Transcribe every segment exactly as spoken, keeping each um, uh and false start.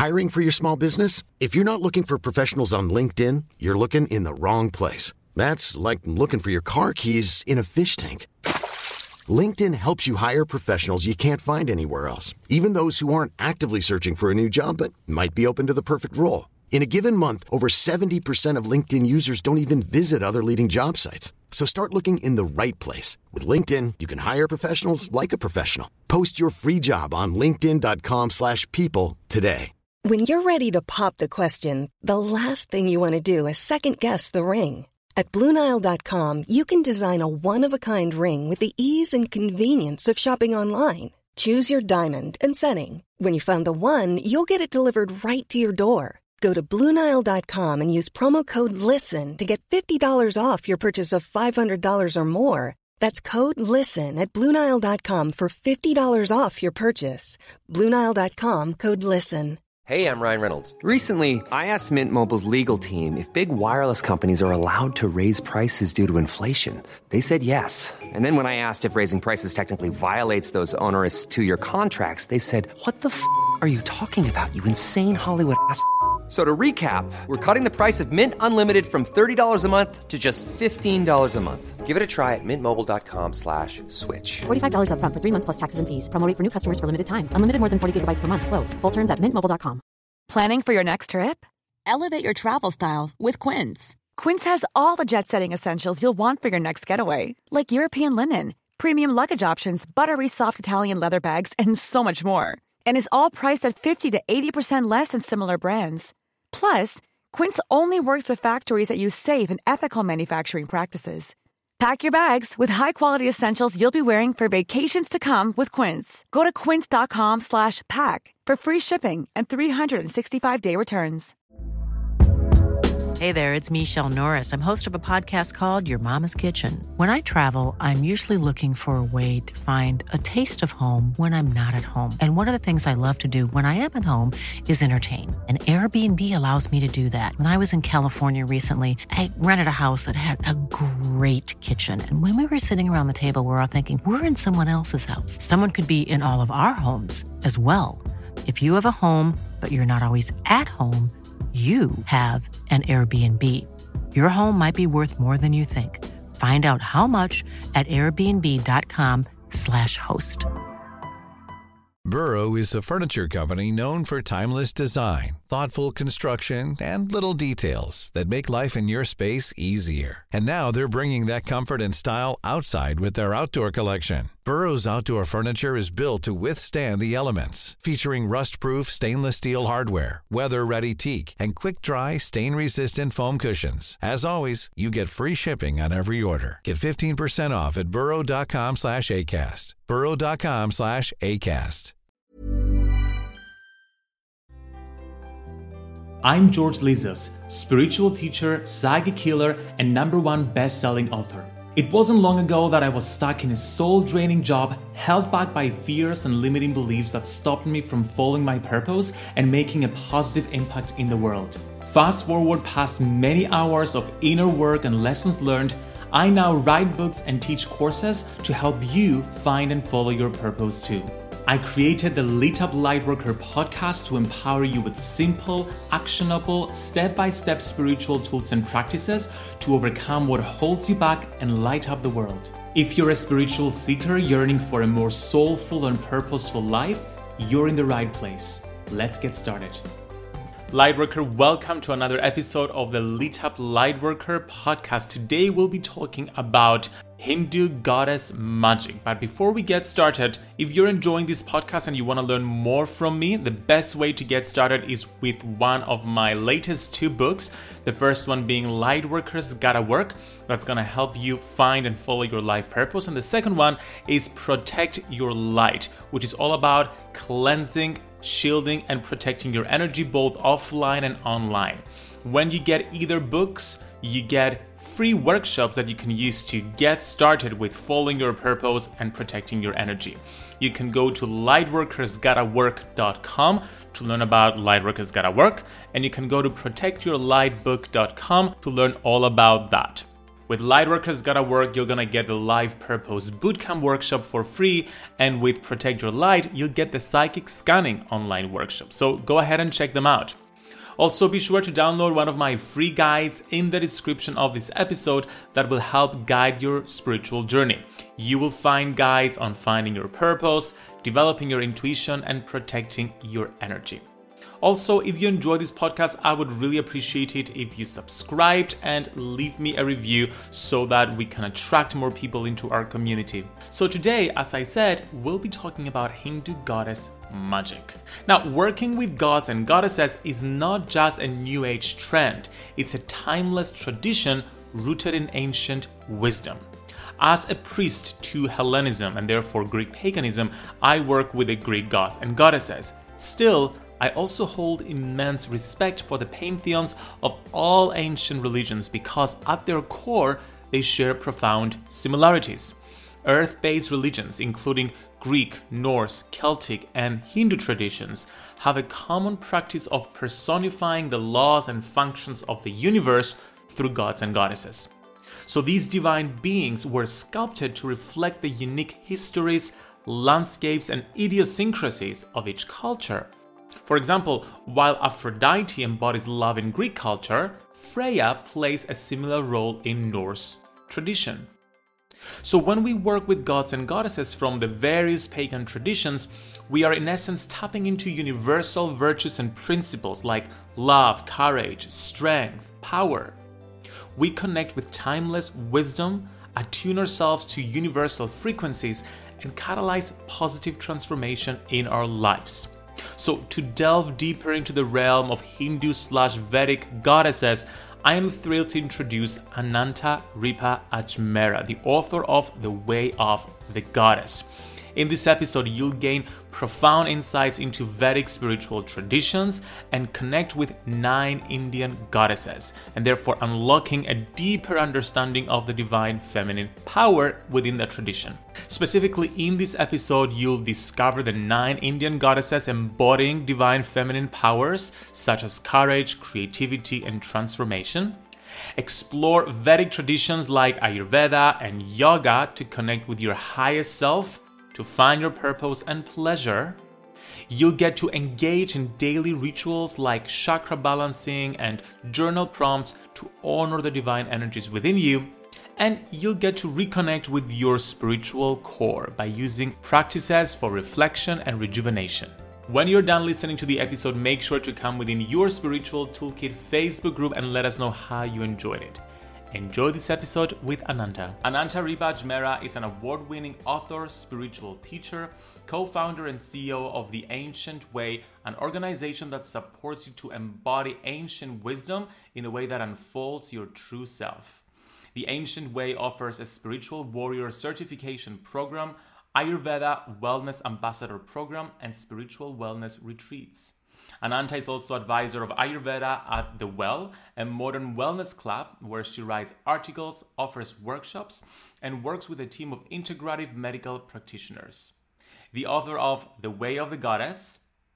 Hiring for your small business? If you're not looking for professionals on LinkedIn, you're looking in the wrong place. That's like looking for your car keys in a fish tank. LinkedIn helps you hire professionals you can't find anywhere else, even those who aren't actively searching for a new job but might be open to the perfect role. In a given month, over seventy percent of LinkedIn users don't even visit other leading job sites. So start looking in the right place. With LinkedIn, you can hire professionals like a professional. Post your free job on linkedin.com slash people today. When you're ready to pop the question, the last thing you want to do is second-guess the ring. At Blue Nile dot com, you can design a one-of-a-kind ring with the ease and convenience of shopping online. Choose your diamond and setting. When you find the one, you'll get it delivered right to your door. Go to Blue Nile dot com and use promo code LISTEN to get fifty dollars off your purchase of five hundred dollars or more. That's code LISTEN at Blue Nile dot com for fifty dollars off your purchase. Blue Nile dot com, code LISTEN. Hey, I'm Ryan Reynolds. Recently, I asked Mint Mobile's legal team if big wireless companies are allowed to raise prices due to inflation. They said yes. And then when I asked if raising prices technically violates those onerous two-year contracts, they said, what the f*** are you talking about, you insane Hollywood ass f- So to recap, we're cutting the price of Mint Unlimited from thirty dollars a month to just fifteen dollars a month. Give it a try at mintmobile.com slash switch. forty-five dollars up front for three months plus taxes and fees. Promo rate for new customers for limited time. Unlimited more than forty gigabytes per month. Slows full terms at mint mobile dot com. Planning for your next trip? Elevate your travel style with Quince. Quince has all the jet-setting essentials you'll want for your next getaway, like European linen, premium luggage options, buttery soft Italian leather bags, and so much more. And is all priced at fifty to eighty percent less than similar brands. Plus, Quince only works with factories that use safe and ethical manufacturing practices. Pack your bags with high-quality essentials you'll be wearing for vacations to come with Quince. Go to quince.com slash pack for free shipping and three sixty-five day returns. Hey there, it's Michelle Norris. I'm host of a podcast called Your Mama's Kitchen. When I travel, I'm usually looking for a way to find a taste of home when I'm not at home. And one of the things I love to do when I am at home is entertain. And Airbnb allows me to do that. When I was in California recently, I rented a house that had a great kitchen. And when we were sitting around the table, we're all thinking, we're in someone else's house. Someone could be in all of our homes as well. If you have a home, but you're not always at home, you have an Airbnb. Your home might be worth more than you think. Find out how much at airbnb.com slash host. Burrow is a furniture company known for timeless design, thoughtful construction, and little details that make life in your space easier. And now they're bringing that comfort and style outside with their outdoor collection. Burrow's outdoor furniture is built to withstand the elements, featuring rust-proof stainless steel hardware, weather-ready teak, and quick-dry, stain-resistant foam cushions. As always, you get free shipping on every order. Get fifteen percent off at burrow.com slash ACAST. burrow.com slash ACAST. I'm George Lizos, spiritual teacher, psychic healer, and number one best-selling author. It wasn't long ago that I was stuck in a soul-draining job, held back by fears and limiting beliefs that stopped me from following my purpose and making a positive impact in the world. Fast forward past many hours of inner work and lessons learned, I now write books and teach courses to help you find and follow your purpose too. I created the Lit Up Lightworker podcast to empower you with simple, actionable, step-by-step spiritual tools and practices to overcome what holds you back and light up the world. If you're a spiritual seeker yearning for a more soulful and purposeful life, you're in the right place. Let's get started. Lightworker, welcome to another episode of the Lit Up Lightworker podcast. Today we'll be talking about Hindu goddess magic. But before we get started, if you're enjoying this podcast and you want to learn more from me, the best way to get started is with one of my latest two books. The first one being Lightworkers Gotta Work. That's going to help you find and follow your life purpose. And the second one is Protect Your Light, which is all about cleansing, shielding, and protecting your energy both offline and online. When you get either books, you get free workshops that you can use to get started with following your purpose and protecting your energy. You can go to lightworkers gotta work dot com to learn about Lightworkers Gotta Work, and you can go to protect your light book dot com to learn all about that. With Lightworkers Gotta Work, you're gonna get the Life Purpose Bootcamp workshop for free, and with Protect Your Light, you'll get the Psychic Scanning online workshop. So go ahead and check them out. Also, be sure to download one of my free guides in the description of this episode that will help guide your spiritual journey. You will find guides on finding your purpose, developing your intuition, and protecting your energy. Also, if you enjoy this podcast, I would really appreciate it if you subscribed and leave me a review so that we can attract more people into our community. So today, as I said, we'll be talking about Hindu goddess magic. Now, working with gods and goddesses is not just a new age trend. It's a timeless tradition rooted in ancient wisdom. As a priest to Hellenism and therefore Greek paganism, I work with the Greek gods and goddesses. Still, I also hold immense respect for the pantheons of all ancient religions because at their core, they share profound similarities. Earth-based religions, including Greek, Norse, Celtic, and Hindu traditions, have a common practice of personifying the laws and functions of the universe through gods and goddesses. So these divine beings were sculpted to reflect the unique histories, landscapes, and idiosyncrasies of each culture. For example, while Aphrodite embodies love in Greek culture, Freya plays a similar role in Norse tradition. So when we work with gods and goddesses from the various pagan traditions, we are in essence tapping into universal virtues and principles like love, courage, strength, power. We connect with timeless wisdom, attune ourselves to universal frequencies, and catalyze positive transformation in our lives. So to delve deeper into the realm of Hindu slash Vedic goddesses, I am thrilled to introduce Ananta Ripa Ajmera, the author of The Way of the Goddess. In this episode, you'll gain profound insights into Vedic spiritual traditions and connect with nine Indian goddesses, and therefore unlocking a deeper understanding of the divine feminine power within the tradition. Specifically, in this episode, you'll discover the nine Indian goddesses embodying divine feminine powers such as courage, creativity, and transformation. Explore Vedic traditions like Ayurveda and yoga to connect with your highest self, to find your purpose and pleasure. You'll get to engage in daily rituals like chakra balancing and journal prompts to honor the divine energies within you. And you'll get to reconnect with your spiritual core by using practices for reflection and rejuvenation. When you're done listening to the episode, make sure to come within your Spiritual Toolkit Facebook group and let us know how you enjoyed it. Enjoy this episode with Ananta. Ananta Ripa Ajmera is an award-winning author, spiritual teacher, co-founder and C E O of The Ancient Way, an organization that supports you to embody ancient wisdom in a way that unfolds your true self. The Ancient Way offers a spiritual warrior certification program, Ayurveda Wellness Ambassador program, and spiritual wellness retreats. Ananta is also advisor of Ayurveda at The Well, a modern wellness club where she writes articles, offers workshops, and works with a team of integrative medical practitioners. The author of The Way of the Goddess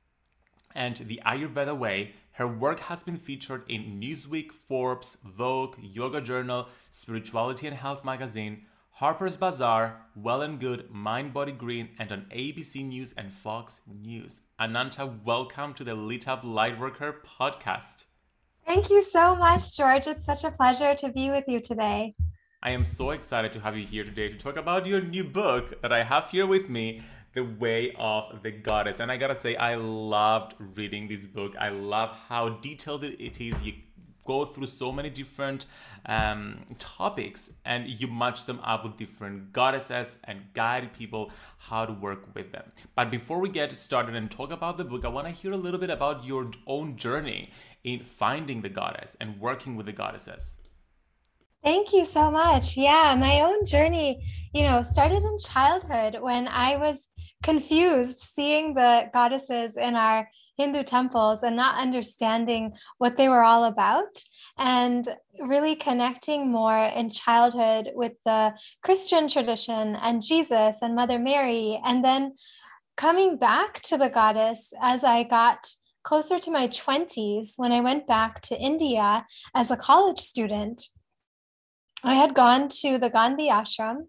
and The Ayurveda Way, her work has been featured in Newsweek, Forbes, Vogue, Yoga Journal, Spirituality and Health magazine, Harper's Bazaar, Well and Good, Mind Body Green, and on A B C News and Fox News. Ananta, welcome to the Lit Up Lightworker podcast. Thank you so much, George. It's such a pleasure to be with you today. I am so excited to have you here today to talk about your new book that I have here with me, The Way of the Goddess. And I gotta say, I loved reading this book. I love how detailed it is. You go through so many different um, topics and you match them up with different goddesses and guide people how to work with them. But before we get started and talk about the book, I want to hear a little bit about your own journey in finding the goddess and working with the goddesses. Thank you so much. Yeah, my own journey, you know, started in childhood when I was confused seeing the goddesses in our Hindu temples and not understanding what they were all about, and really connecting more in childhood with the Christian tradition and Jesus and Mother Mary, and then coming back to the goddess as I got closer to my twenties when I went back to India as a college student. I had gone to the Gandhi ashram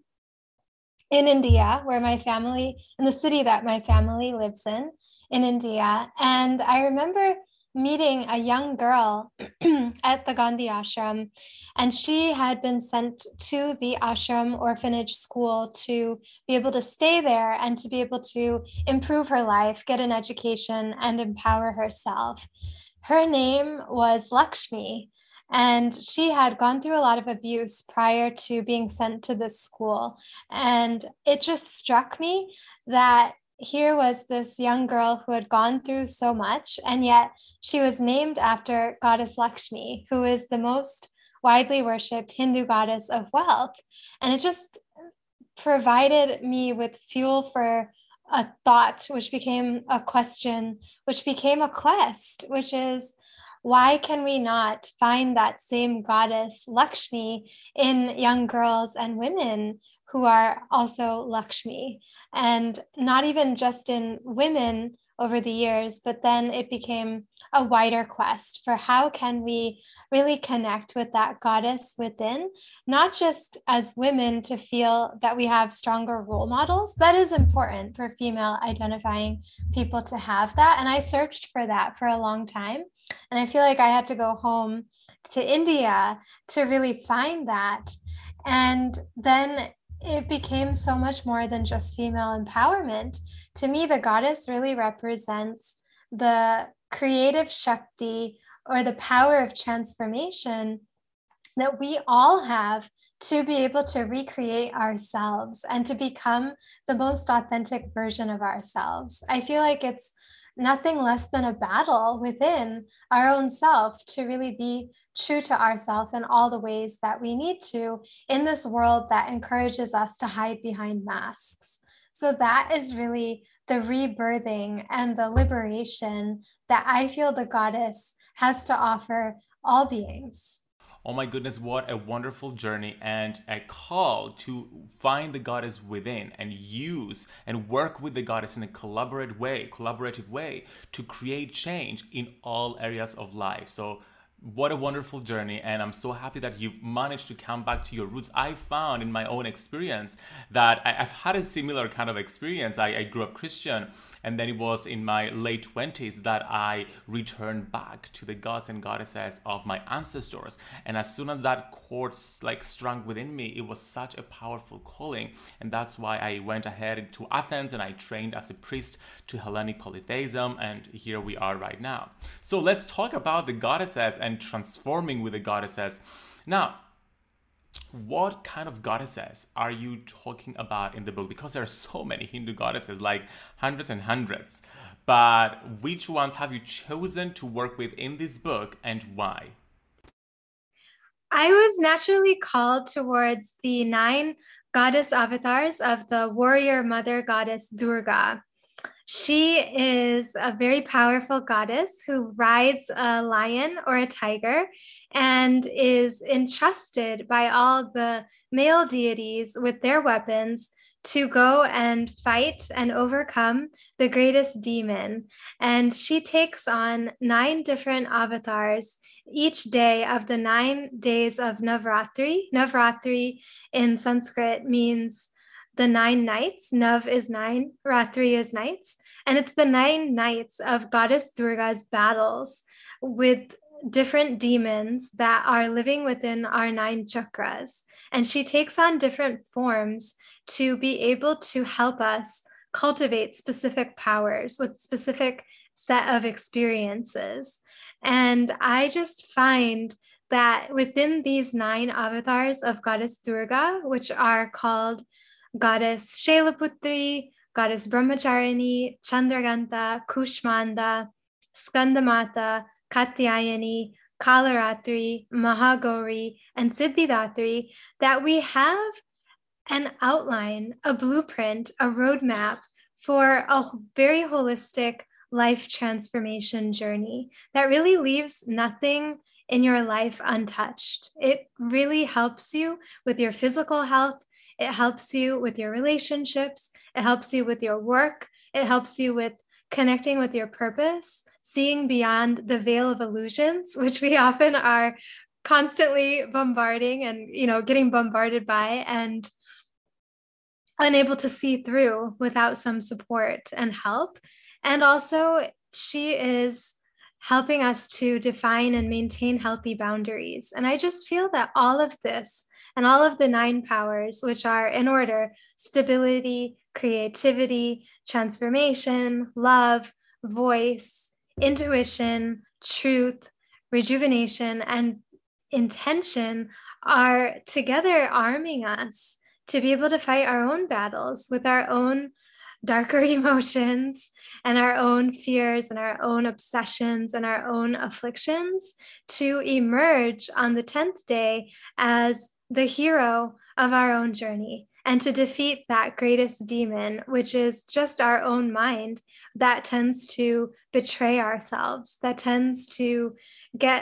in India, where my family, in the city that my family lives in, in India. And I remember meeting a young girl at the Gandhi ashram, and she had been sent to the ashram orphanage school to be able to stay there and to be able to improve her life, get an education, and empower herself. Her name was Lakshmi, and she had gone through a lot of abuse prior to being sent to this school. And it just struck me that here was this young girl who had gone through so much, and yet she was named after Goddess Lakshmi, who is the most widely worshipped Hindu goddess of wealth. And it just provided me with fuel for a thought, which became a question, which became a quest, which is, why can we not find that same goddess Lakshmi in young girls and women who are also Lakshmi? And not even just in women over the years, but then it became a wider quest for how can we really connect with that goddess within, not just as women to feel that we have stronger role models. That is important for female identifying people to have that. And I searched for that for a long time. And I feel like I had to go home to India to really find that. And then it became so much more than just female empowerment. To me, the goddess really represents the creative Shakti, or the power of transformation that we all have to be able to recreate ourselves and to become the most authentic version of ourselves. I feel like it's nothing less than a battle within our own self to really be true to ourselves in all the ways that we need to in this world that encourages us to hide behind masks. So that is really the rebirthing and the liberation that I feel the goddess has to offer all beings. Oh my goodness, what a wonderful journey and a call to find the goddess within and use and work with the goddess in a collaborative way, collaborative way to create change in all areas of life. So what a wonderful journey, and I'm so happy that you've managed to come back to your roots. I found in my own experience that I, I've had a similar kind of experience. I, I grew up Christian, and then it was in my late twenties that I returned back to the gods and goddesses of my ancestors. And as soon as that chord like strung within me, it was such a powerful calling. And that's why I went ahead to Athens and I trained as a priest to Hellenic polytheism. And here we are right now. So let's talk about the goddesses and transforming with the goddesses. Now, what kind of goddesses are you talking about in the book? Because there are so many Hindu goddesses, like hundreds and hundreds. But which ones have you chosen to work with in this book and why? I was naturally called towards the nine goddess avatars of the warrior mother goddess Durga. She is a very powerful goddess who rides a lion or a tiger and is entrusted by all the male deities with their weapons to go and fight and overcome the greatest demon. And she takes on nine different avatars each day of the nine days of Navratri. Navratri in Sanskrit means the nine nights. Nav is nine, Ratri is nights. And it's the nine nights of Goddess Durga's battles with different demons that are living within our nine chakras. And she takes on different forms to be able to help us cultivate specific powers with specific set of experiences. And I just find that within these nine avatars of Goddess Durga, which are called Goddess Shailaputri, Goddess Brahmacharini, Chandraganta, Kushmanda, Skandamata, Katyayani, Kalaratri, Mahagauri, and Siddhidatri, that we have an outline, a blueprint, a roadmap for a very holistic life transformation journey that really leaves nothing in your life untouched. It really helps you with your physical health. It helps you with your relationships. It helps you with your work. It helps you with connecting with your purpose, seeing beyond the veil of illusions, which we often are constantly bombarding and, you know, getting bombarded by and unable to see through without some support and help. And also, she is helping us to define and maintain healthy boundaries. And I just feel that all of this and all of the nine powers, which are in order: stability, creativity, transformation, love, voice, intuition, truth, rejuvenation, and intention, are together arming us to be able to fight our own battles with our own darker emotions and our own fears and our own obsessions and our own afflictions, to emerge on the tenth day as the hero of our own journey, and to defeat that greatest demon, which is just our own mind, that tends to betray ourselves, that tends to get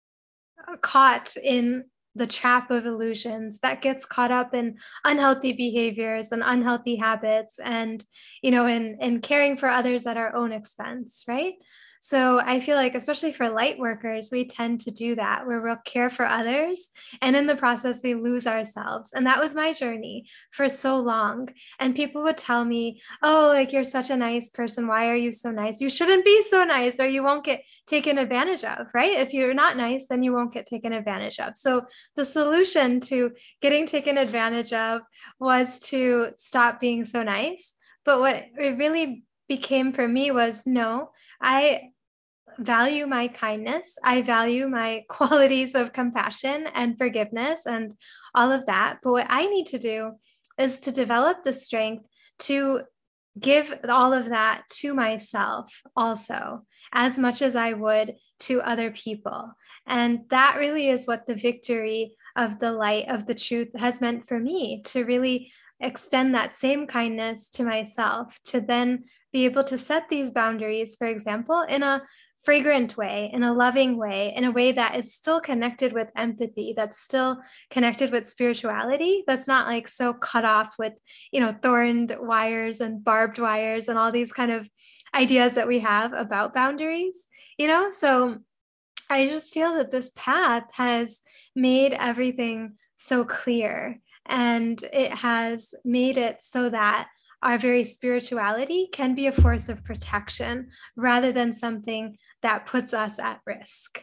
caught in the trap of illusions, that gets caught up in unhealthy behaviors and unhealthy habits, and, you know, in, in caring for others at our own expense, right? So I feel like, especially for light workers, we tend to do that, where we'll care for others, and in the process, we lose ourselves. And that was my journey for so long. And people would tell me, oh, like, you're such a nice person. Why are you so nice? You shouldn't be so nice, or you won't get taken advantage of, right? If you're not nice, then you won't get taken advantage of. So the solution to getting taken advantage of was to stop being so nice. But what it really became for me was, no, I value my kindness. I value my qualities of compassion and forgiveness and all of that. But what I need to do is to develop the strength to give all of that to myself also, as much as I would to other people. And that really is what the victory of the light of the truth has meant for me, to really extend that same kindness to myself, to then be able to set these boundaries, for example, in a fragrant way, in a loving way, in a way that is still connected with empathy, that's still connected with spirituality, that's not like so cut off with, you know, thorned wires and barbed wires and all these kind of ideas that we have about boundaries, you know? So I just feel that this path has made everything so clear, and it has made it so that our very spirituality can be a force of protection rather than something that puts us at risk.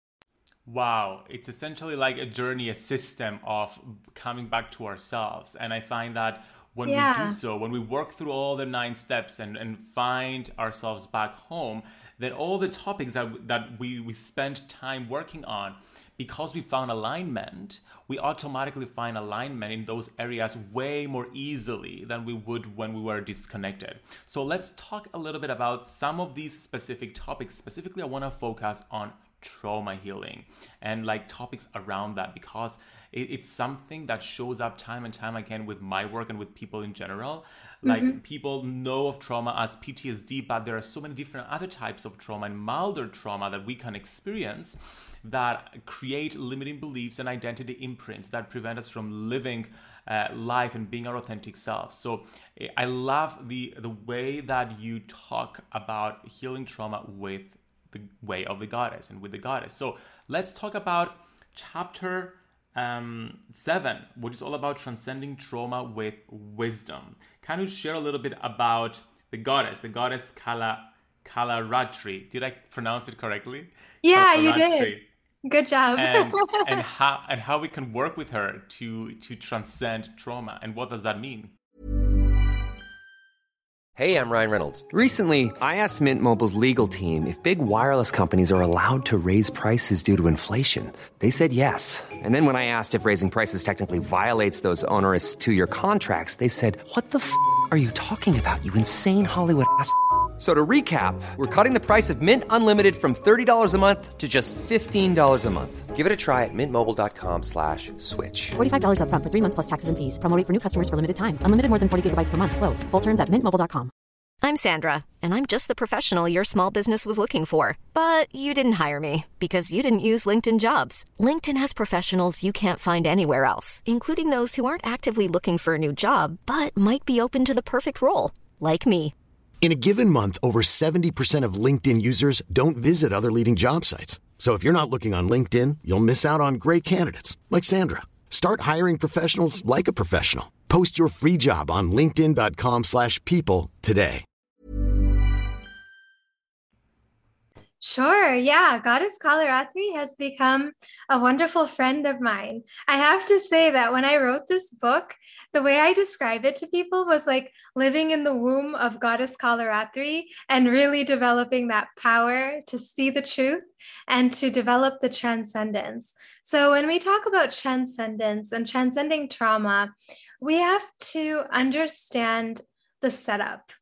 Wow, it's essentially like a journey, a system of coming back to ourselves. And I find that when yeah. we do so, when we work through all the nine steps and, and find ourselves back home, then all the topics that, that we, we spend time working on, because we found alignment, we automatically find alignment in those areas way more easily than we would when we were disconnected. So let's talk a little bit about some of these specific topics. Specifically, I want to focus on trauma healing and like topics around that, because it, it's something that shows up time and time again with my work and with people in general. Like mm-hmm. people know of trauma as P T S D, but there are so many different other types of trauma and milder trauma that we can experience that create limiting beliefs and identity imprints that prevent us from living uh, life and being our authentic self. So I love the the way that you talk about healing trauma with the way of the goddess and with the goddess. So let's talk about chapter um, seven, which is all about transcending trauma with wisdom. Can you share a little bit about the goddess, the goddess Kala Kalaratri? Did I pronounce it correctly? Yeah, you did. Good job. and, and how and how we can work with her to to transcend trauma, and what does that mean? Hey, I'm Ryan Reynolds. Recently, I asked Mint Mobile's legal team if big wireless companies are allowed to raise prices due to inflation. They said yes. And then when I asked if raising prices technically violates those onerous two-year contracts, they said, "What the f*** are you talking about, you insane Hollywood ass f- So to recap, we're cutting the price of Mint Unlimited from thirty dollars a month to just fifteen dollars a month. Give it a try at mintmobile.com slash switch. forty-five dollars up front for three months plus taxes and fees. Promo rate for new customers for limited time. Unlimited more than forty gigabytes per month. Slows full terms at mint mobile dot com. I'm Sandra, and I'm just the professional your small business was looking for. But you didn't hire me because you didn't use LinkedIn Jobs. LinkedIn has professionals you can't find anywhere else, including those who aren't actively looking for a new job, but might be open to the perfect role, like me. In a given month, over seventy percent of LinkedIn users don't visit other leading job sites. So if you're not looking on LinkedIn, you'll miss out on great candidates like Sandra. Start hiring professionals like a professional. Post your free job on linkedin dot com slash people today. Sure. Yeah. Goddess Kalaratri has become a wonderful friend of mine. I have to say that when I wrote this book, the way I describe it to people was like living in the womb of Goddess Kalaratri and really developing that power to see the truth and to develop the transcendence. So when we talk about transcendence and transcending trauma, we have to understand the setup.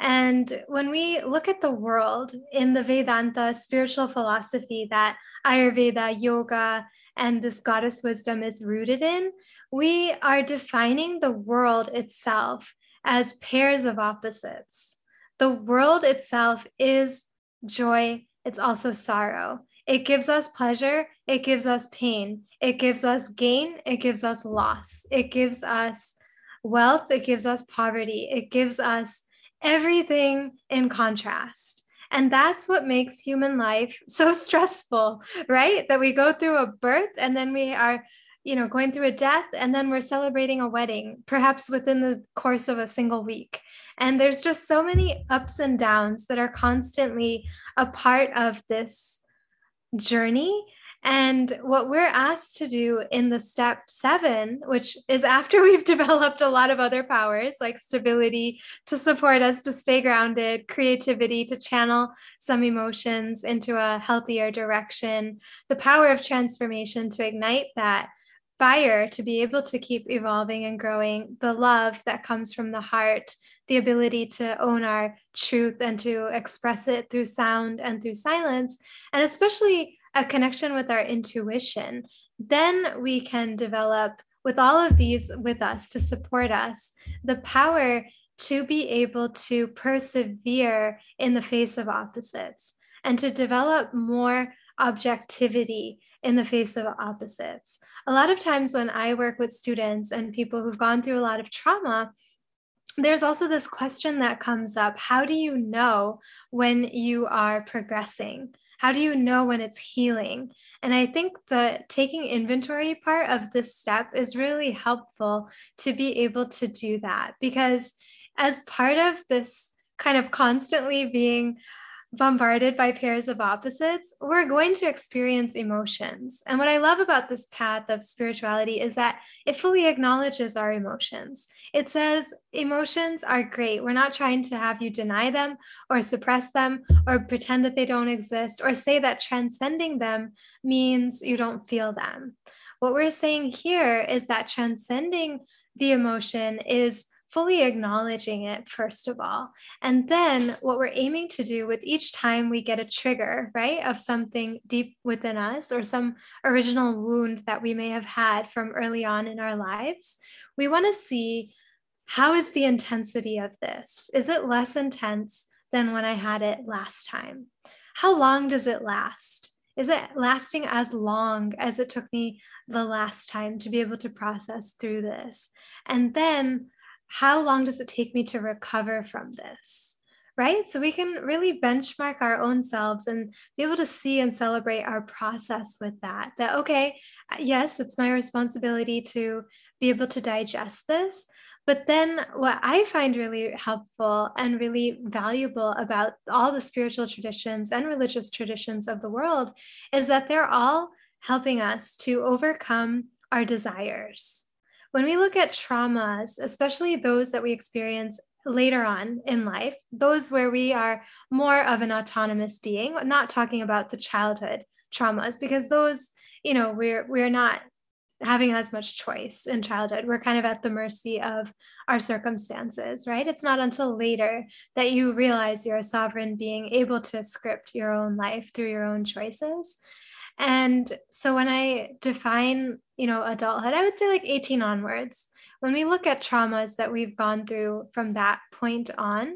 And when we look at the world in the Vedanta spiritual philosophy that Ayurveda, yoga, and this goddess wisdom is rooted in, we are defining the world itself as pairs of opposites. The world itself is joy, it's also sorrow. It gives us pleasure, it gives us pain, it gives us gain, it gives us loss, it gives us wealth, it gives us poverty, it gives us everything in contrast. And that's what makes human life so stressful, right? That we go through a birth and then we are, you know, going through a death and then we're celebrating a wedding, perhaps within the course of a single week. And there's just so many ups and downs that are constantly a part of this journey. And what we're asked to do in the step seven, which is after we've developed a lot of other powers like stability to support us to stay grounded, creativity to channel some emotions into a healthier direction, the power of transformation to ignite that fire to be able to keep evolving and growing, the love that comes from the heart, the ability to own our truth and to express it through sound and through silence, and especially a connection with our intuition, then we can develop with all of these with us to support us, the power to be able to persevere in the face of opposites and to develop more objectivity in the face of opposites. A lot of times when I work with students and people who've gone through a lot of trauma, there's also this question that comes up. How do you know when you are progressing? How do you know when it's healing? And I think the taking inventory part of this step is really helpful to be able to do that, because as part of this kind of constantly being bombarded by pairs of opposites, we're going to experience emotions. And what I love about this path of spirituality is that it fully acknowledges our emotions. It says emotions are great. We're not trying to have you deny them or suppress them or pretend that they don't exist or say that transcending them means you don't feel them. What we're saying here is that transcending the emotion is fully acknowledging it, first of all. And then what we're aiming to do with each time we get a trigger, right, of something deep within us or some original wound that we may have had from early on in our lives, we want to see, how is the intensity of this? Is it less intense than when I had it last time? How long does it last? Is it lasting as long as it took me the last time to be able to process through this? And then how long does it take me to recover from this, right? So we can really benchmark our own selves and be able to see and celebrate our process with that, that, okay, yes, it's my responsibility to be able to digest this. But then what I find really helpful and really valuable about all the spiritual traditions and religious traditions of the world is that they're all helping us to overcome our desires. When we look at traumas, especially those that we experience later on in life, those where we are more of an autonomous being, not talking about the childhood traumas, because those, you know, we're we're not having as much choice in childhood. We're kind of at the mercy of our circumstances, right? It's not until later that you realize you're a sovereign being able to script your own life through your own choices. And so when I define, you know, adulthood, I would say like eighteen onwards, when we look at traumas that we've gone through from that point on,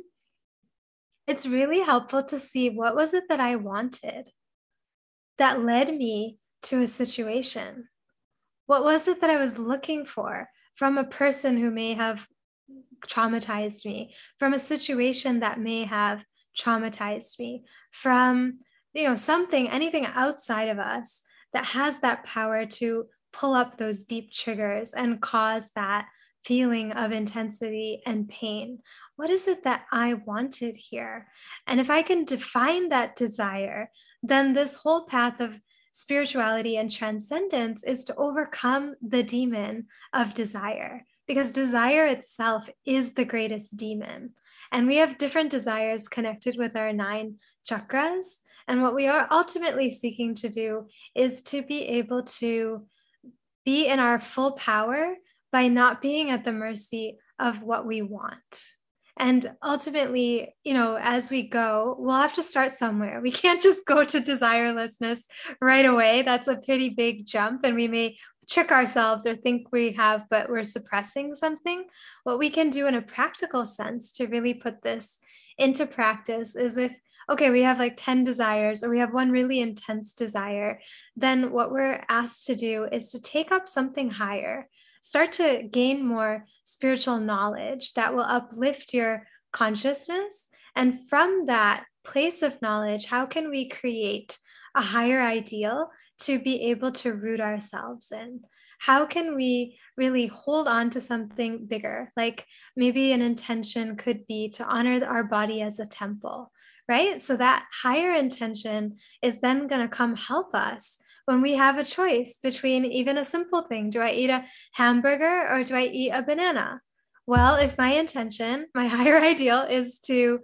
it's really helpful to see what was it that I wanted that led me to a situation. What was it that I was looking for from a person who may have traumatized me, from a situation that may have traumatized me, from you know, something, anything outside of us that has that power to pull up those deep triggers and cause that feeling of intensity and pain. What is it that I wanted here? And if I can define that desire, then this whole path of spirituality and transcendence is to overcome the demon of desire, because desire itself is the greatest demon. And we have different desires connected with our nine chakras. And what we are ultimately seeking to do is to be able to be in our full power by not being at the mercy of what we want. And ultimately, you know, as we go, we'll have to start somewhere. We can't just go to desirelessness right away. That's a pretty big jump. And we may trick ourselves or think we have, but we're suppressing something. What we can do in a practical sense to really put this into practice is if, okay, we have like ten desires, or we have one really intense desire, then what we're asked to do is to take up something higher. Start to gain more spiritual knowledge that will uplift your consciousness. And from that place of knowledge, how can we create a higher ideal to be able to root ourselves in? How can we really hold on to something bigger? Like maybe an intention could be to honor our body as a temple, right? So that higher intention is then going to come help us when we have a choice between even a simple thing. Do I eat a hamburger or do I eat a banana? Well, if my intention, my higher ideal is to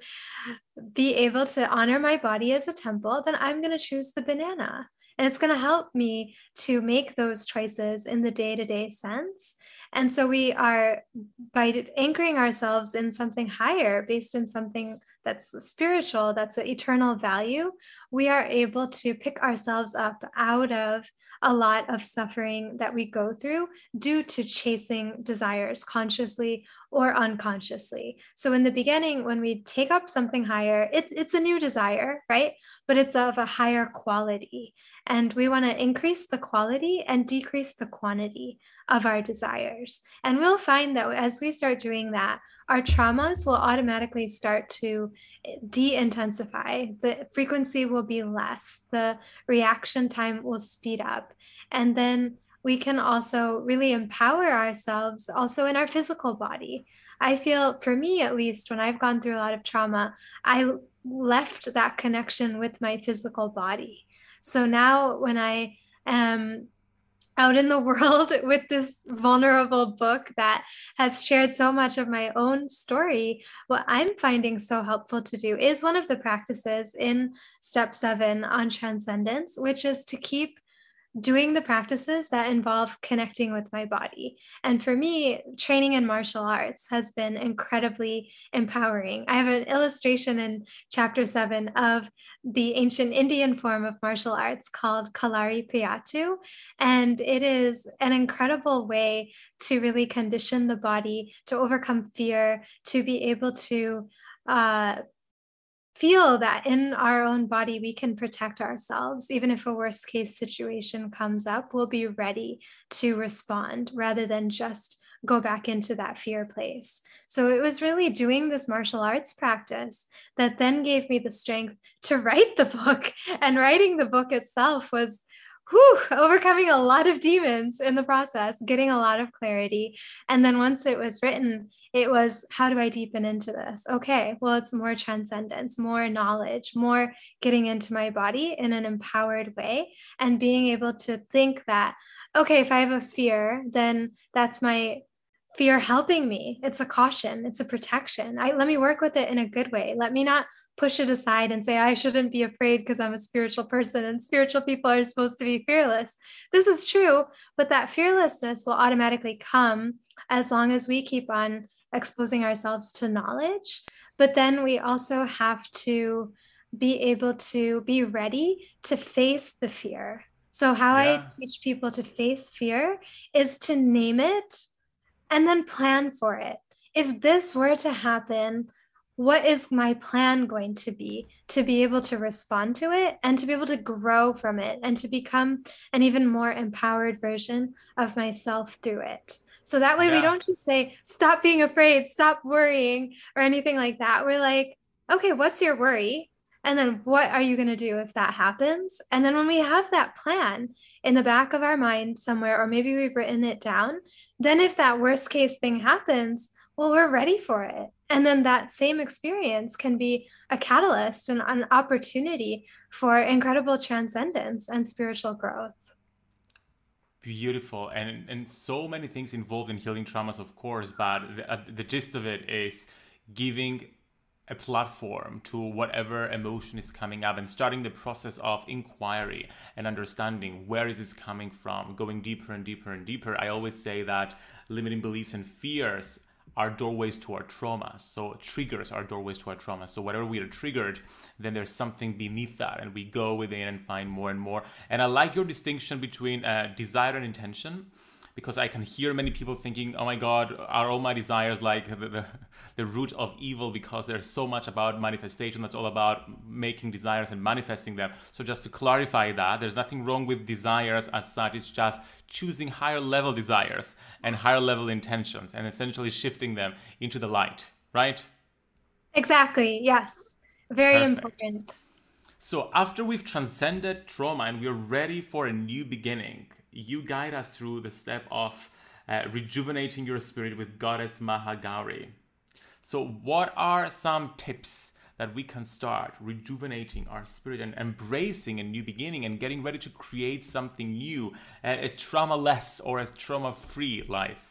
be able to honor my body as a temple, then I'm going to choose the banana. And it's going to help me to make those choices in the day-to-day sense. And so we are, by anchoring ourselves in something higher, based in something that's spiritual, that's an eternal value, we are able to pick ourselves up out of a lot of suffering that we go through due to chasing desires consciously or unconsciously. So in the beginning, when we take up something higher, it's, it's a new desire, right? But it's of a higher quality. And we want to increase the quality and decrease the quantity of our desires. And we'll find that as we start doing that, our traumas will automatically start to de-intensify. The frequency will be less. The reaction time will speed up. And then we can also really empower ourselves also in our physical body. I feel, for me at least, when I've gone through a lot of trauma, I left that connection with my physical body. So now when I am out in the world with this vulnerable book that has shared so much of my own story, what I'm finding so helpful to do is one of the practices in step seven on transcendence, which is to keep doing the practices that involve connecting with my body. And for me, training in martial arts has been incredibly empowering. I have an illustration in chapter seven of the ancient Indian form of martial arts called Kalaripayattu. And it is an incredible way to really condition the body to overcome fear, to be able to uh, feel that in our own body, we can protect ourselves. Even if a worst case situation comes up, we'll be ready to respond rather than just go back into that fear place. So it was really doing this martial arts practice that then gave me the strength to write the book. And writing the book itself was whew, overcoming a lot of demons in the process, getting a lot of clarity. And then once it was written, it was, how do I deepen into this? Okay, well, it's more transcendence, more knowledge, more getting into my body in an empowered way, and being able to think that, okay, if I have a fear, then that's my fear helping me. It's a caution. It's a protection. I, let me work with it in a good way. Let me not push it aside and say, I shouldn't be afraid because I'm a spiritual person and spiritual people are supposed to be fearless. This is true, but that fearlessness will automatically come as long as we keep on exposing ourselves to knowledge. But then we also have to be able to be ready to face the fear. So how yeah. I teach people to face fear is to name it and then plan for it. If this were to happen, what is my plan going to be to be able to respond to it and to be able to grow from it and to become an even more empowered version of myself through it? So that way yeah. we don't just say, stop being afraid, stop worrying or anything like that. We're like, okay, what's your worry? And then what are you going to do if that happens? And then when we have that plan in the back of our mind somewhere, or maybe we've written it down, then if that worst case thing happens, well, we're ready for it. And then that same experience can be a catalyst and an opportunity for incredible transcendence and spiritual growth. Beautiful. And, and so many things involved in healing traumas, of course, but the, uh, the gist of it is giving a platform to whatever emotion is coming up and starting the process of inquiry and understanding where is this coming from, going deeper and deeper and deeper. I always say that limiting beliefs and fears are doorways to our traumas. So triggers are doorways to our traumas. So whatever we are triggered, then there's something beneath that, and we go within and find more and more. And I like your distinction between uh, desire and intention, because I can hear many people thinking, oh my God, are all my desires like the, the, the root of evil, because there's so much about manifestation that's all about making desires and manifesting them. So just to clarify that, there's nothing wrong with desires as such. It's just choosing higher level desires and higher level intentions and essentially shifting them into the light, right? Exactly, yes. Very Perfect. Important. So after we've transcended trauma and we're ready for a new beginning, you guide us through the step of uh, rejuvenating your spirit with Goddess Maha Gauri. So what are some tips that we can start rejuvenating our spirit and embracing a new beginning and getting ready to create something new, a, a trauma-less or a trauma-free life?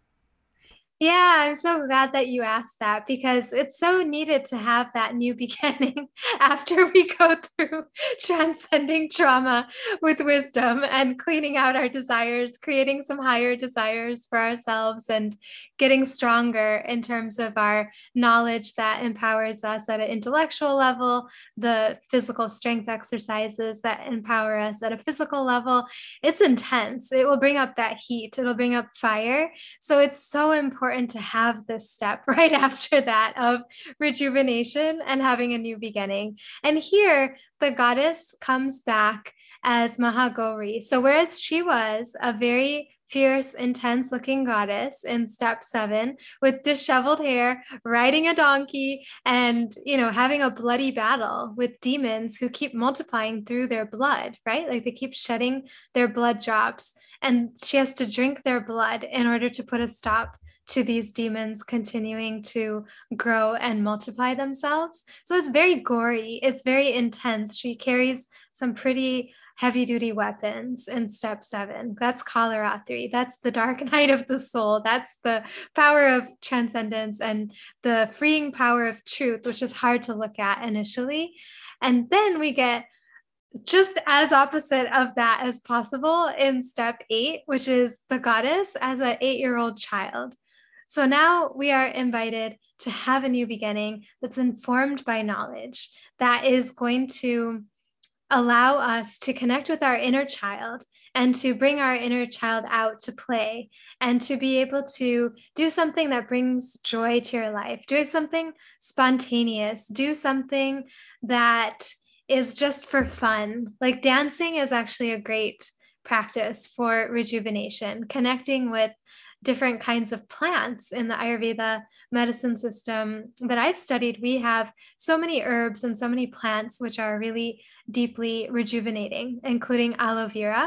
Yeah, I'm so glad that you asked that, because it's so needed to have that new beginning after we go through transcending trauma with wisdom and cleaning out our desires, creating some higher desires for ourselves, and getting stronger in terms of our knowledge that empowers us at an intellectual level, the physical strength exercises that empower us at a physical level. It's intense. It will bring up that heat. It'll bring up fire. So it's so important to have this step right after that of rejuvenation and having a new beginning. And here the goddess comes back as Maha Gauri. So whereas she was a very fierce, intense looking goddess in step seven with disheveled hair, riding a donkey, and, you know, having a bloody battle with demons who keep multiplying through their blood, right? Like they keep shedding their blood drops, and she has to drink their blood in order to put a stop to these demons continuing to grow and multiply themselves. So it's very gory. It's very intense. She carries some pretty heavy duty weapons in step seven. That's Kalaratri. That's the dark night of the soul. That's the power of transcendence and the freeing power of truth, which is hard to look at initially. And then we get just as opposite of that as possible in step eight, which is the goddess as an eight-year-old child. So now we are invited to have a new beginning that's informed by knowledge, that is going to allow us to connect with our inner child and to bring our inner child out to play and to be able to do something that brings joy to your life, do something spontaneous, do something that is just for fun. Like dancing is actually a great practice for rejuvenation, connecting with different kinds of plants. In the Ayurveda medicine system that I've studied, we have so many herbs and so many plants which are really deeply rejuvenating, including aloe vera.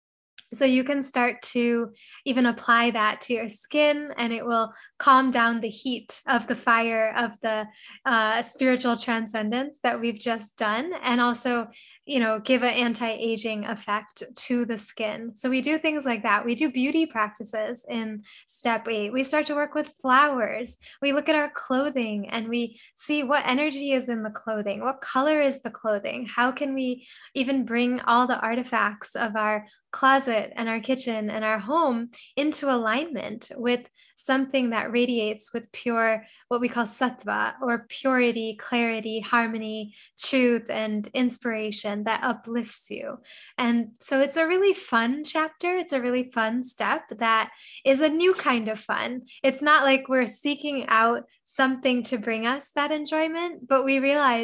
So you can start to even apply that to your skin, and it will calm down the heat of the fire of the uh, spiritual transcendence that we've just done, and also, you know, give an anti-aging effect to the skin. So we do things like that. We do beauty practices in step eight. We start to work with flowers. We look at our clothing and we see what energy is in the clothing. What color is the clothing? How can we even bring all the artifacts of our closet and our kitchen and our home into alignment with something that radiates with pure, what we call sattva, or purity, clarity, harmony, truth, and inspiration that uplifts you. And so it's a really fun chapter. It's a really fun step that is a new kind of fun. It's not like we're seeking out something to bring us that enjoyment, but we realize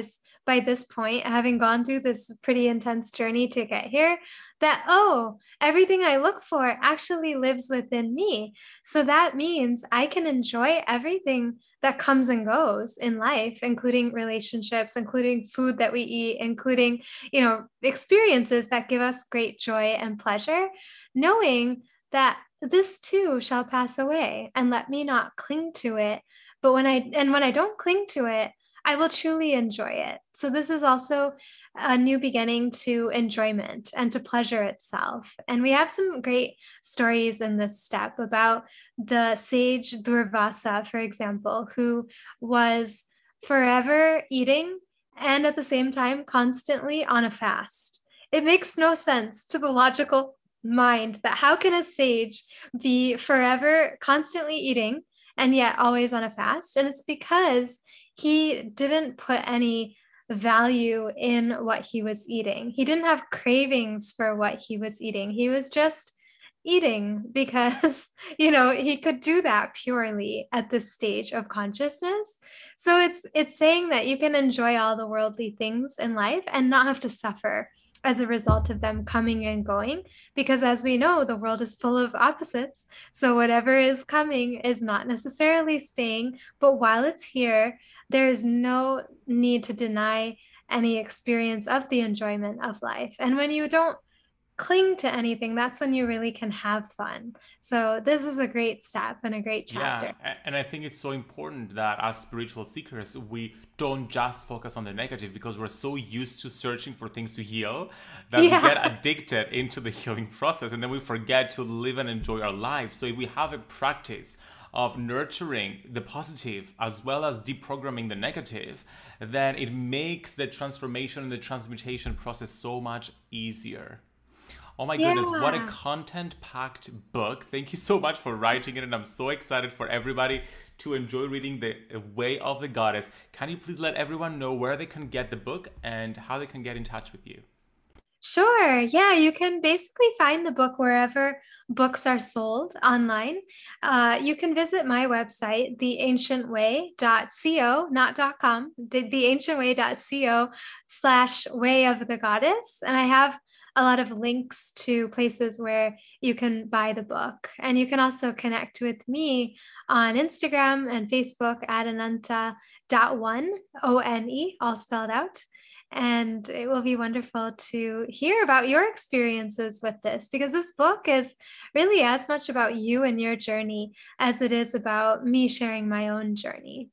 by this point, having gone through this pretty intense journey to get here, that, oh, everything I look for actually lives within me. So that means I can enjoy everything that comes and goes in life, including relationships, including food that we eat, including, you know, experiences that give us great joy and pleasure, knowing that this too shall pass away, and let me not cling to it. But when I, and when I don't cling to it, I will truly enjoy it. So this is also a new beginning to enjoyment and to pleasure itself. And we have some great stories in this step about the sage Durvasa, for example, who was forever eating and at the same time constantly on a fast. It makes no sense to the logical mind that how can a sage be forever constantly eating and yet always on a fast? And it's because he didn't put any value in what he was eating. He didn't have cravings for what he was eating. He was just eating because, you know, he could do that purely at this stage of consciousness. So it's it's saying that you can enjoy all the worldly things in life and not have to suffer as a result of them coming and going, because as we know, the world is full of opposites. So whatever is coming is not necessarily staying, but while it's here, there is no need to deny any experience of the enjoyment of life. And when you don't cling to anything, that's when you really can have fun. So this is a great step and a great chapter. Yeah, and I think it's so important that as spiritual seekers, we don't just focus on the negative, because we're so used to searching for things to heal that yeah. we get addicted into the healing process, and then we forget to live and enjoy our lives. So if we have a practice of nurturing the positive as well as deprogramming the negative, then it makes the transformation and the transmutation process so much easier. Oh my goodness, yeah. What a content-packed book. Thank you so much for writing it, and I'm so excited for everybody to enjoy reading The Way of the Goddess. Can you please let everyone know where they can get the book and how they can get in touch with you? Sure. Yeah, you can basically find the book wherever books are sold online. Uh, you can visit my website, the ancient way dot co, not .com, the ancient way dot co slash way of the goddess. And I have a lot of links to places where you can buy the book. And you can also connect with me on Instagram and Facebook at ananta dot one, O N E, all spelled out. And it will be wonderful to hear about your experiences with this, because this book is really as much about you and your journey as it is about me sharing my own journey.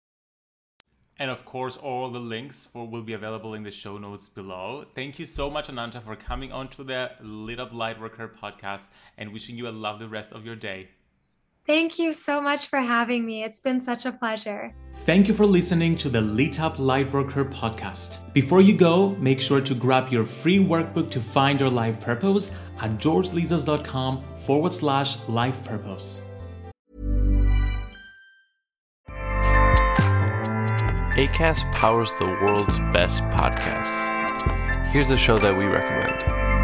And of course, all the links for will be available in the show notes below. Thank you so much, Ananta, for coming on to the Lit Up Lightworker podcast, and wishing you a lovely rest of your day. Thank you so much for having me. It's been such a pleasure. Thank you for listening to the Lit Up Lightworker podcast. Before you go, make sure to grab your free workbook to find your life purpose at georgelizos.com forward slash life purpose. Acast powers the world's best podcasts. Here's a show that we recommend.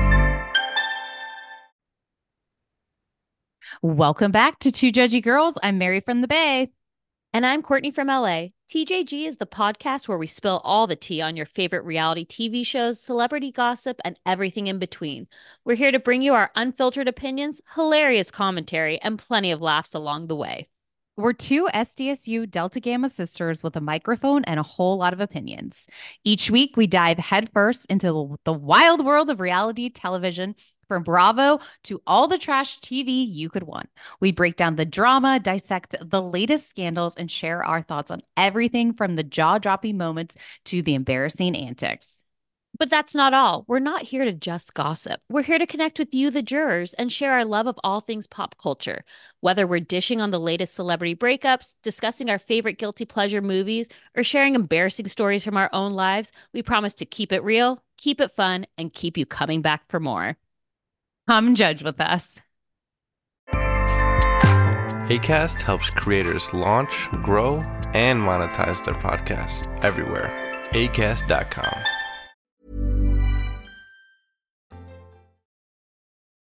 Welcome back to Two Judgy Girls. I'm Mary from the Bay. And I'm Courtney from L A. T J G is the podcast where we spill all the tea on your favorite reality T V shows, celebrity gossip, and everything in between. We're here to bring you our unfiltered opinions, hilarious commentary, and plenty of laughs along the way. We're two S D S U Delta Gamma sisters with a microphone and a whole lot of opinions. Each week, we dive headfirst into the wild world of reality television, from Bravo to all the trash T V you could want. We break down the drama, dissect the latest scandals, and share our thoughts on everything from the jaw-dropping moments to the embarrassing antics. But that's not all. We're not here to just gossip. We're here to connect with you, the jurors, and share our love of all things pop culture. Whether we're dishing on the latest celebrity breakups, discussing our favorite guilty pleasure movies, or sharing embarrassing stories from our own lives, we promise to keep it real, keep it fun, and keep you coming back for more. Come judge with us. Acast helps creators launch, grow, and monetize their podcasts everywhere. acast dot com.